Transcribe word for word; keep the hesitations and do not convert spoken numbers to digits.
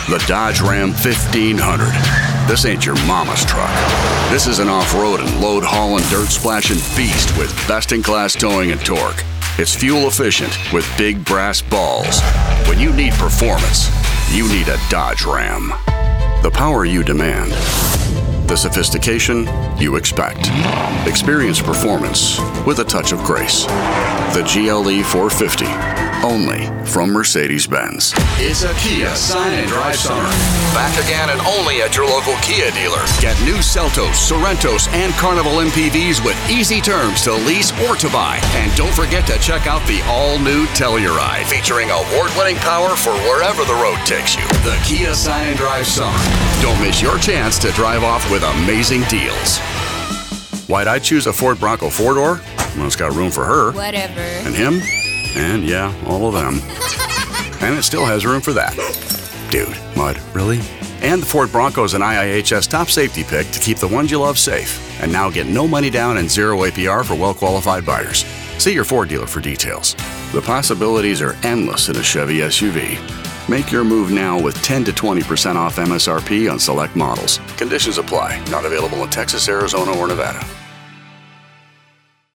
The Dodge Ram fifteen hundred. This ain't your mama's truck. This is an off-road and load hauling, dirt splashing beast with best-in-class towing and torque. It's fuel efficient with big brass balls. When you need performance, you need a Dodge Ram. The power you demand. The sophistication you expect. Experience performance with a touch of grace. The G L E four fifty. Only from Mercedes-Benz. It's a Kia Sign and Drive Summer. Back again and only at your local Kia dealer. Get new Seltos, Sorrentos, and Carnival M P Vs with easy terms to lease or to buy. And don't forget to check out the all-new Telluride, featuring award-winning power for wherever the road takes you. The Kia Sign and Drive Summer. Don't miss your chance to drive off with amazing deals. Why'd I choose a Ford Bronco four-door? Well, it's got room for her. Whatever. And him. And yeah, all of them. And it still has room for that. Dude, Mud, really? And the Ford Bronco is an I I H S top safety pick to keep the ones you love safe. And now get no money down and zero A P R for well-qualified buyers. See your Ford dealer for details. The possibilities are endless in a Chevy S U V. Make your move now with ten to twenty percent off M S R P on select models. Conditions apply. Not available in Texas, Arizona, or Nevada.